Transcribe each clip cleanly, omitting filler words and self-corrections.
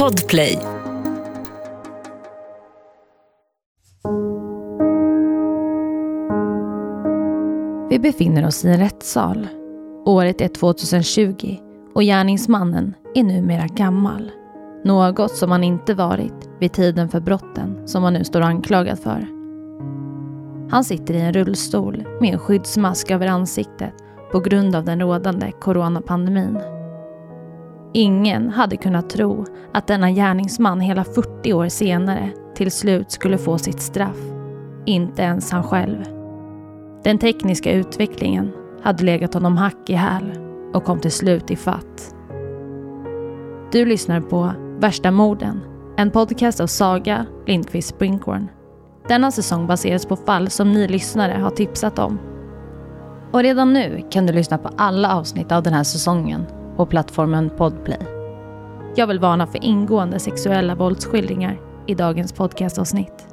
Podplay. Vi befinner oss i en rättssal. Året är 2020 och gärningsmannen är numera gammal. Något som han inte varit vid tiden för brotten som han nu står anklagad för. Han sitter i en rullstol med en skyddsmask över ansiktet på grund av den rådande coronapandemin. Ingen hade kunnat tro att denna gärningsman hela 40 år senare till slut skulle få sitt straff. Inte ens han själv. Den tekniska utvecklingen hade legat honom hack i häl och kom till slut i fatt. Du lyssnar på Värsta morden, en podcast av Saga Lindqvist Springhorn. Denna säsong baseras på fall som ni lyssnare har tipsat om. Och redan nu kan du lyssna på alla avsnitt av den här säsongen på plattformen Podplay. Jag vill varna för ingående sexuella våldsskildringar i dagens podcastavsnitt.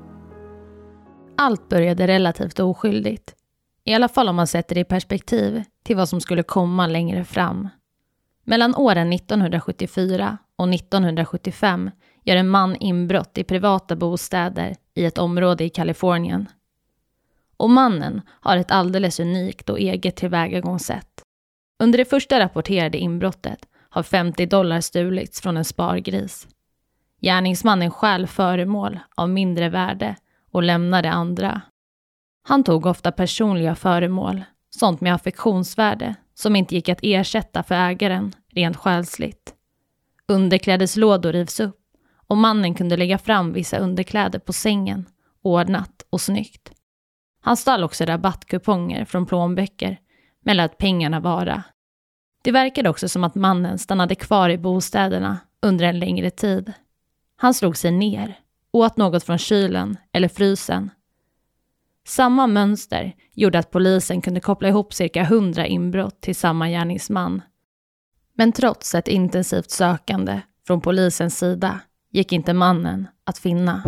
Allt började relativt oskyldigt. I alla fall om man sätter det i perspektiv till vad som skulle komma längre fram. Mellan åren 1974 och 1975 gör en man inbrott i privata bostäder i ett område i Kalifornien. Och mannen har ett alldeles unikt och eget tillvägagångssätt. Under det första rapporterade inbrottet har $50 stulits från en spargris. Gärningsmannen stjäl föremål av mindre värde och lämnade andra. Han tog ofta personliga föremål, sånt med affektionsvärde som inte gick att ersätta för ägaren rent själsligt. Underklädeslådor rivs upp och mannen kunde lägga fram vissa underkläder på sängen, ordnat och snyggt. Han stal också rabattkuponger från plånböcker men lät pengarna vara. Det verkade också som att mannen stannade kvar i bostäderna under en längre tid. Han slog sig ner, åt något från kylen eller frysen. Samma mönster gjorde att polisen kunde koppla ihop cirka 100 inbrott till samma gärningsman. Men trots ett intensivt sökande från polisens sida gick inte mannen att finna.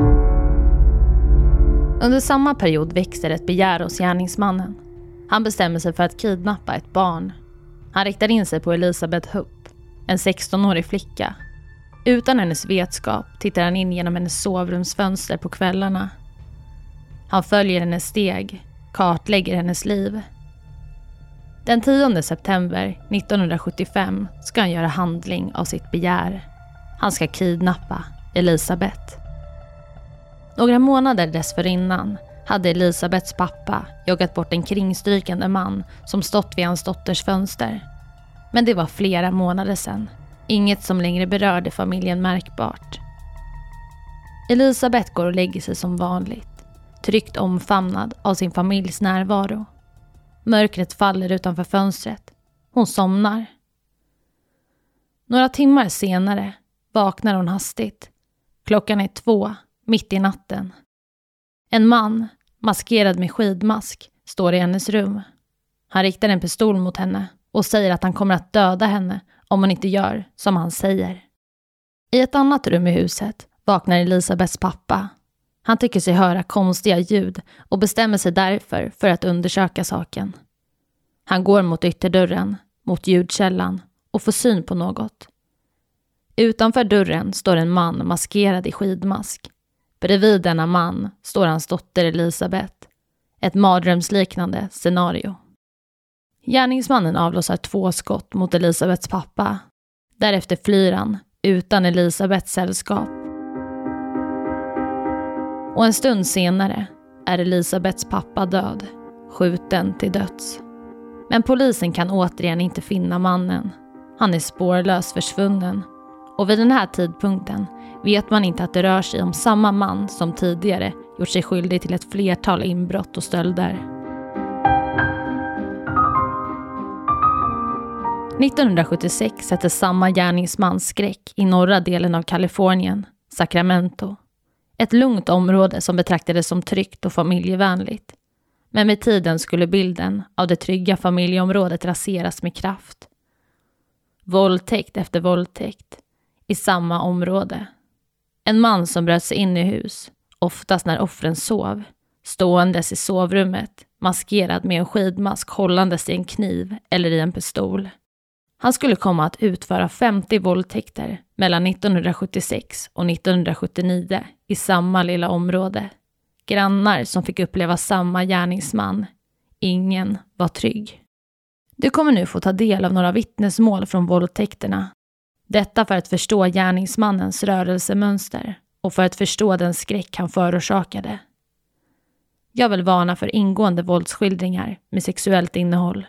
Under samma period växer ett begär hos gärningsmannen. Han bestämmer sig för att kidnappa ett barn. Han riktar in sig på Elisabeth Hupp, en 16-årig flicka. Utan hennes vetskap tittar han in genom hennes sovrumsfönster på kvällarna. Han följer hennes steg, kartlägger hennes liv. Den 10 september 1975 ska han göra handling av sitt begär. Han ska kidnappa Elisabeth. Några månader dessförinnan hade Elisabeths pappa jagat bort en kringstrykande man som stått vid hans dotters fönster. Men det var flera månader sedan. Inget som längre berörde familjen märkbart. Elisabeth går och lägger sig som vanligt, tryggt omfamnad av sin familjs närvaro. Mörkret faller utanför fönstret. Hon somnar. Några timmar senare vaknar hon hastigt. Klockan är 2, mitt i natten. En man, maskerad med skidmask, står i hennes rum. Han riktar en pistol mot henne och säger att han kommer att döda henne om hon inte gör som han säger. I ett annat rum i huset vaknar Elisabeths pappa. Han tycker sig höra konstiga ljud och bestämmer sig därför för att undersöka saken. Han går mot ytterdörren, mot ljudkällan och får syn på något. Utanför dörren står en man maskerad i skidmask. Bredvid denna man står hans dotter Elisabeth. Ett mardrömsliknande scenario. Gärningsmannen avlossar 2 skott mot Elisabeths pappa. Därefter flyr han utan Elisabeths sällskap. Och en stund senare är Elisabeths pappa död, skjuten till döds. Men polisen kan återigen inte finna mannen. Han är spårlöst försvunnen. Och vid den här tidpunkten vet man inte att det rör sig om samma man som tidigare gjort sig skyldig till ett flertal inbrott och stölder. 1976 sätter samma gärningsman skräck i norra delen av Kalifornien, Sacramento. Ett lugnt område som betraktades som tryggt och familjevänligt. Men med tiden skulle bilden av det trygga familjeområdet raseras med kraft. Våldtäkt efter våldtäkt i samma område. En man som bröt sig in i hus, oftast när offren sov, ståendes i sovrummet, maskerad med en skidmask hållandes i en kniv eller i en pistol. Han skulle komma att utföra 50 våldtäkter mellan 1976 och 1979 i samma lilla område. Grannar som fick uppleva samma gärningsman. Ingen var trygg. Du kommer nu få ta del av några vittnesmål från våldtäkterna. Detta för att förstå gärningsmannens rörelsemönster och för att förstå den skräck han förorsakade. Jag vill varna för ingående våldsskildringar med sexuellt innehåll.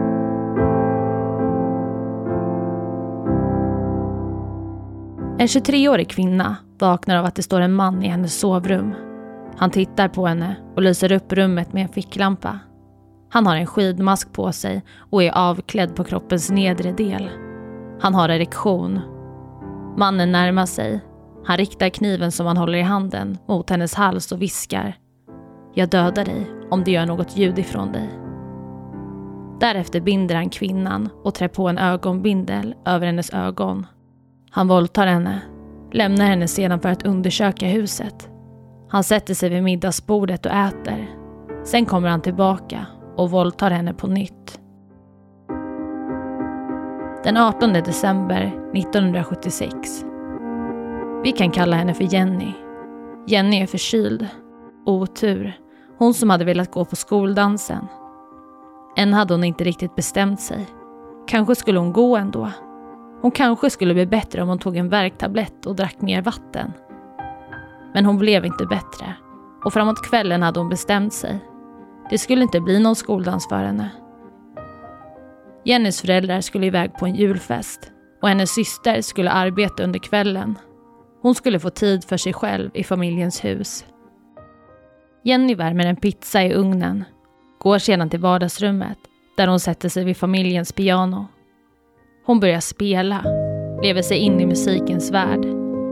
En 23-årig kvinna vaknar av att det står en man i hennes sovrum. Han tittar på henne och lyser upp rummet med en ficklampa. Han har en skidmask på sig och är avklädd på kroppens nedre del. Han har erektion. Mannen närmar sig. Han riktar kniven som han håller i handen mot hennes hals och viskar: "Jag dödar dig om det gör något ljud ifrån dig." Därefter binder han kvinnan och trär på en ögonbindel över hennes ögon. Han våldtar henne, lämnar henne sedan för att undersöka huset. Han sätter sig vid middagsbordet och äter. Sen kommer han tillbaka och våldtar henne på nytt. Den 18 december 1976. Vi kan kalla henne för Jenny. Jenny är förkyld. Otur. Hon som hade velat gå på skoldansen. Än hade hon inte riktigt bestämt sig. Kanske skulle hon gå ändå. Hon kanske skulle bli bättre om hon tog en värktablett och drack mer vatten. Men hon blev inte bättre. Och framåt kvällen hade hon bestämt sig. Det skulle inte bli någon skoldans för henne. Jennys föräldrar skulle iväg på en julfest. Och hennes syster skulle arbeta under kvällen. Hon skulle få tid för sig själv i familjens hus. Jenny värmer en pizza i ugnen. Går sedan till vardagsrummet där hon sätter sig vid familjens piano. Hon börjar spela, lever sig in i musikens värld.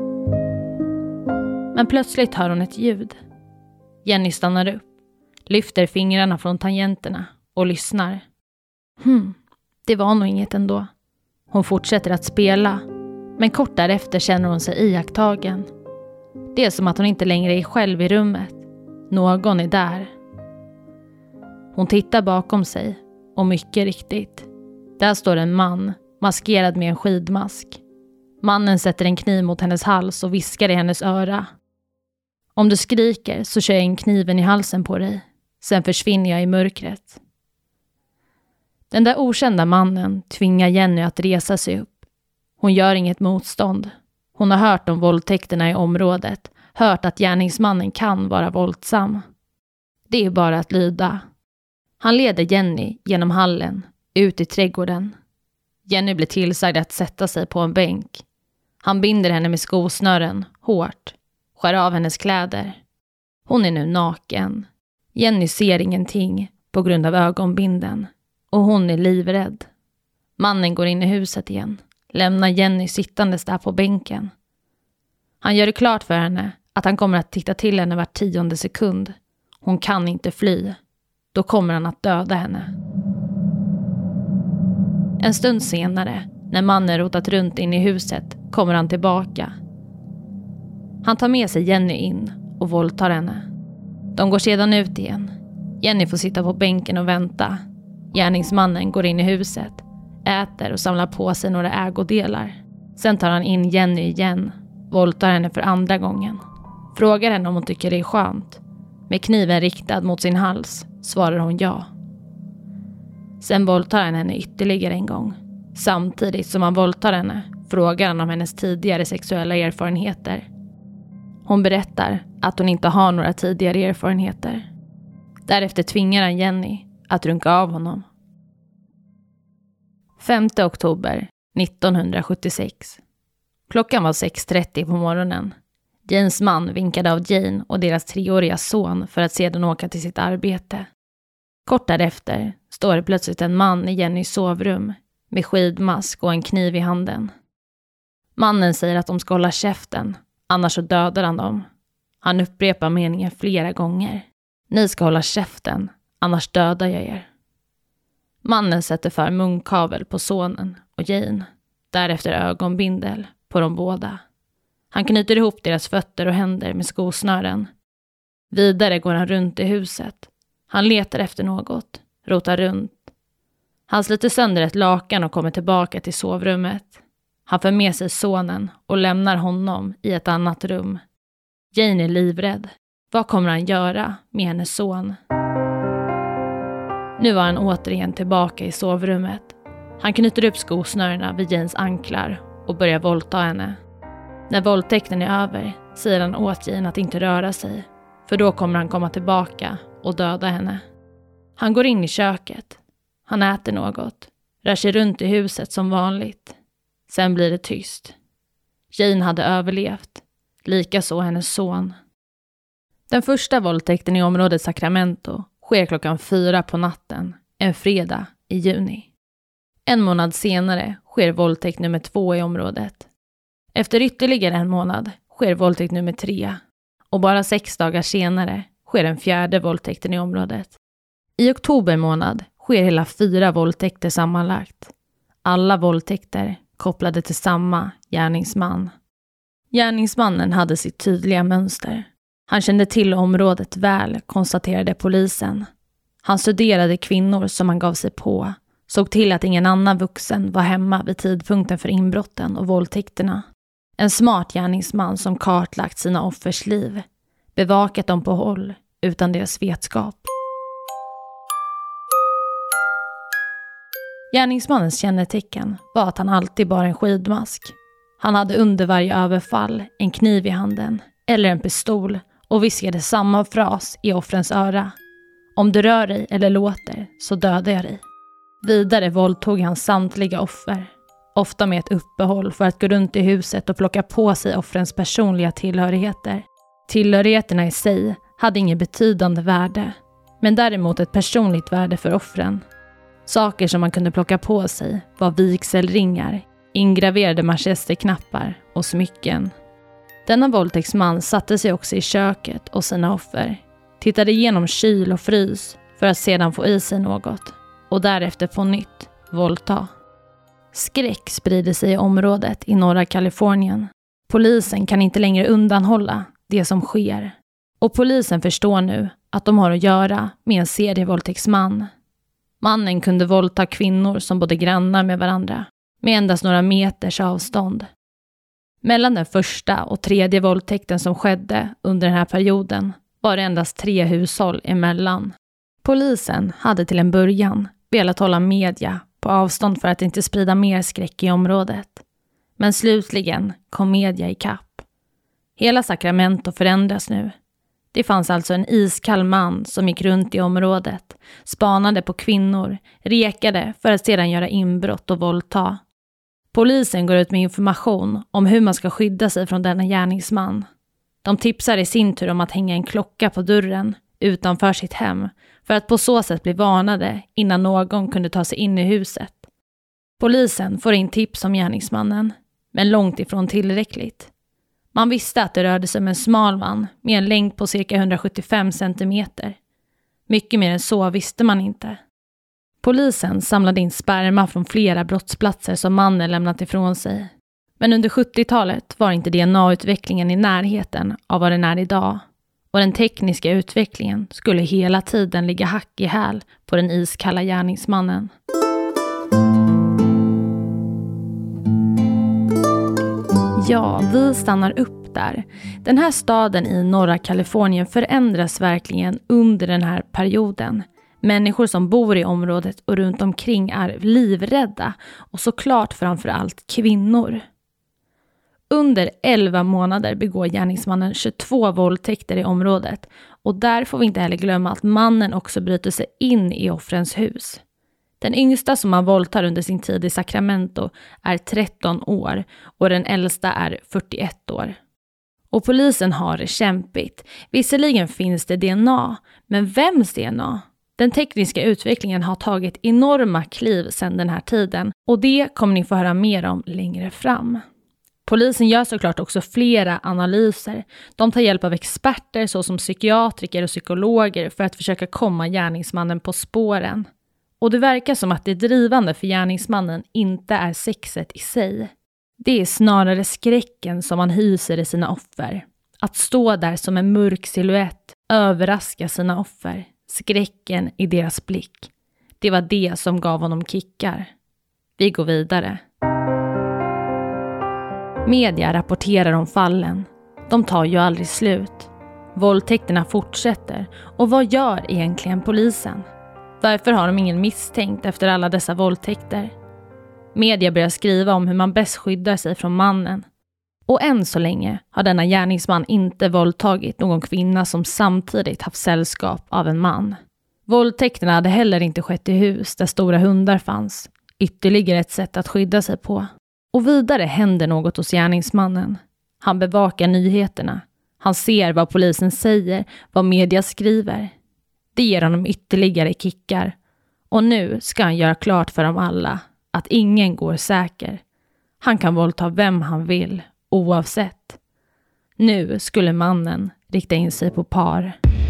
Men plötsligt hör hon ett ljud. Jenny stannar upp, lyfter fingrarna från tangenterna och lyssnar. Det var nog inget ändå. Hon fortsätter att spela, men kort därefter känner hon sig iakttagen. Det är som att hon inte längre är själv i rummet. Någon är där. Hon tittar bakom sig och mycket riktigt. Där står en man, maskerad med en skidmask. Mannen sätter en kniv mot hennes hals och viskar i hennes öra: "Om du skriker så kör jag in kniven i halsen på dig. Sen försvinner jag i mörkret." Den där okända mannen tvingar Jenny att resa sig upp. Hon gör inget motstånd. Hon har hört om våldtäkterna i området. Hört att gärningsmannen kan vara våldsam. Det är bara att lyda. Han leder Jenny genom hallen, ut i trädgården. Jenny blir tillsagd att sätta sig på en bänk. Han binder henne med skosnören, hårt. Skär av hennes kläder. Hon är nu naken. Jenny ser ingenting på grund av ögonbinden. Och hon är livrädd. Mannen går in i huset igen. Lämnar Jenny sittandes där på bänken. Han gör det klart för henne att han kommer att titta till henne var 10:e sekund. Hon kan inte fly. Då kommer han att döda henne. En stund senare, när mannen rotat runt in i huset, kommer han tillbaka. Han tar med sig Jenny in och våldtar henne. De går sedan ut igen. Jenny får sitta på bänken och vänta. Gärningsmannen går in i huset, äter och samlar på sig några ägodelar. Sen tar han in Jenny igen, våldtar henne för andra gången. Frågar henne om hon tycker det är skönt. Med kniven riktad mot sin hals svarar hon ja. Sen våldtar han henne ytterligare en gång. Samtidigt som han våldtar henne frågar han om hennes tidigare sexuella erfarenheter. Hon berättar att hon inte har några tidigare erfarenheter. Därefter tvingar han Jenny att runka av honom. 5 oktober 1976. Klockan var 6:30 på morgonen. Janes man vinkade av Jane och deras 3-åriga son för att sedan åka till sitt arbete. Kort därefter står det plötsligt en man i Jennys sovrum med skidmask och en kniv i handen. Mannen säger att de ska hålla käften, annars så dödar han dem. Han upprepar meningen flera gånger. Ni ska hålla käften, annars dödar jag er. Mannen sätter för munkavel på sonen och Jane, därefter ögonbindel på de båda. Han knyter ihop deras fötter och händer med skosnören. Vidare går han runt i huset. Han letar efter något, rotar runt. Han sliter sönder ett lakan och kommer tillbaka till sovrummet. Han för med sig sonen och lämnar honom i ett annat rum. Jane är livrädd. Vad kommer han göra med hennes son? Nu var han återigen tillbaka i sovrummet. Han knyter upp skosnörena vid Janes anklar och börjar våldta henne. När våldtäkten är över säger han åt Jane att inte röra sig, för då kommer han komma tillbaka och döda henne. Han går in i köket. Han äter något, rör sig runt i huset som vanligt. Sen blir det tyst. Jane hade överlevt, likaså hennes son. Den första våldtäkten i området Sacramento sker 4:00 på natten, en fredag i juni. En månad senare sker våldtäkt nummer 2 i området. Efter ytterligare en månad sker våldtäkt nummer 3. Och bara 6 dagar senare sker den 4:e våldtäkten i området. I oktober månad sker hela 4 våldtäkter sammanlagt. Alla våldtäkter kopplade till samma gärningsman. Gärningsmannen hade sitt tydliga mönster. Han kände till området väl, konstaterade polisen. Han studerade kvinnor som han gav sig på. Såg till att ingen annan vuxen var hemma vid tidpunkten för inbrotten och våldtäkterna. En smart gärningsman som kartlagt sina offers liv. Bevakat dem på håll utan deras vetskap. Gärningsmannens kännetecken var att han alltid bar en skidmask. Han hade under varje överfall en kniv i handen eller en pistol och viskade samma fras i offrens öra. Om du rör dig eller låter så dödar jag dig. Vidare våldtog han samtliga offer. Ofta med ett uppehåll för att gå runt i huset och plocka på sig offrens personliga tillhörigheter. Tillhörigheterna i sig hade ingen betydande värde, men däremot ett personligt värde för offren. Saker som man kunde plocka på sig var vigselringar, ingraverade manchesterknappar och smycken. Denna våldtäktsman satte sig också i köket och sina offer, tittade igenom kyl och frys för att sedan få i sig något och därefter på nytt våldta. Skräck sprider sig i området i norra Kalifornien. Polisen kan inte längre undanhålla det som sker. Och polisen förstår nu att de har att göra med en serievåldtäktsman. Mannen kunde våldta kvinnor som bodde grannar med varandra, med endast några meters avstånd. Mellan den första och 3:e våldtäkten som skedde under den här perioden var det endast 3 hushåll emellan. Polisen hade till en början velat hålla media på avstånd för att inte sprida mer skräck i området. Men slutligen kom media i kapp. Hela Sacramento förändras nu. Det fanns alltså en iskall man som gick runt i området, spanade på kvinnor, rekade för att sedan göra inbrott och våldta. Polisen går ut med information om hur man ska skydda sig från denna gärningsman. De tipsar i sin tur om att hänga en klocka på dörren utanför sitt hem för att på så sätt bli varnade innan någon kunde ta sig in i huset. Polisen får in tips om gärningsmannen, men långt ifrån tillräckligt. Man visste att det rörde sig om en smal man med en längd på cirka 175 centimeter. Mycket mer än så visste man inte. Polisen samlade in sperma från flera brottsplatser som mannen lämnat ifrån sig. Men under 70-talet var inte DNA-utvecklingen i närheten av vad den är idag. Och den tekniska utvecklingen skulle hela tiden ligga hack i häl på den iskalla gärningsmannen. Ja, vi stannar upp där. Den här staden i norra Kalifornien förändras verkligen under den här perioden. Människor som bor i området och runt omkring är livrädda och såklart framförallt kvinnor. Under 11 månader begår gärningsmannen 22 våldtäkter i området och där får vi inte heller glömma att mannen också bryter sig in i offrens hus. Den yngsta som han våldtar under sin tid i Sacramento är 13 år och den äldsta är 41 år. Och polisen har det kämpigt. Visserligen finns det DNA, men vems DNA? Den tekniska utvecklingen har tagit enorma kliv sedan den här tiden och det kommer ni få höra mer om längre fram. Polisen gör såklart också flera analyser. De tar hjälp av experter såsom psykiatriker och psykologer för att försöka komma gärningsmannen på spåren. Och det verkar som att det drivande för gärningsmannen inte är sexet i sig. Det är snarare skräcken som han hyser i sina offer. Att stå där som en mörk silhuett, överraska sina offer. Skräcken i deras blick. Det var det som gav honom kickar. Vi går vidare. Media rapporterar om fallen. De tar ju aldrig slut. Våldtäkterna fortsätter. Och vad gör egentligen polisen? Varför har de ingen misstänkt efter alla dessa våldtäkter? Media börjar skriva om hur man bäst skyddar sig från mannen. Och än så länge har denna gärningsman inte våldtagit någon kvinna som samtidigt haft sällskap av en man. Våldtäkterna hade heller inte skett i hus där stora hundar fanns. Ytterligare ett sätt att skydda sig på. Och vidare händer något hos gärningsmannen. Han bevakar nyheterna. Han ser vad polisen säger, vad media skriver. Det ger honom ytterligare kickar. Och nu ska han göra klart för dem alla att ingen går säker. Han kan våldta vem han vill, oavsett. Nu skulle mannen rikta in sig på par.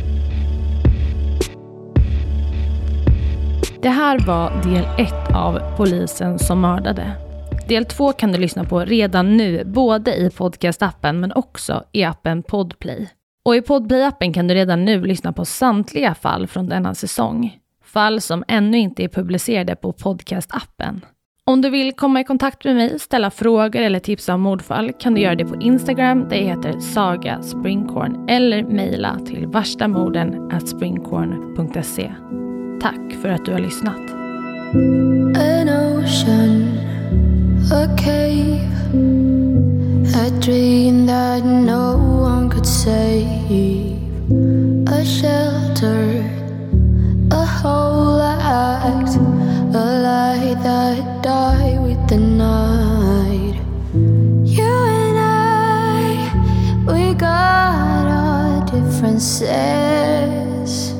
Det här var del 1 av Polisen som mördade. Del 2 kan du lyssna på redan nu, både i podcastappen men också i appen Podplay. Och i Podplay-appen kan du redan nu lyssna på samtliga fall från denna säsong. Fall som ännu inte är publicerade på podcastappen. Om du vill komma i kontakt med mig, ställa frågor eller tipsa om mordfall kan du göra det på Instagram. Det heter Saga Springkorn, eller mejla till varstamorden@springkorn.se. Tack för att du har lyssnat. An ocean, a cave, a dream that no one could save, a shelter, a whole act, a light that died with the night. You and I, we got our differences.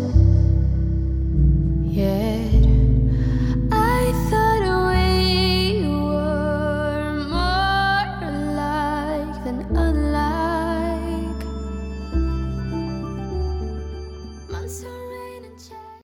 Yet I thought we were more alike than unlike. Months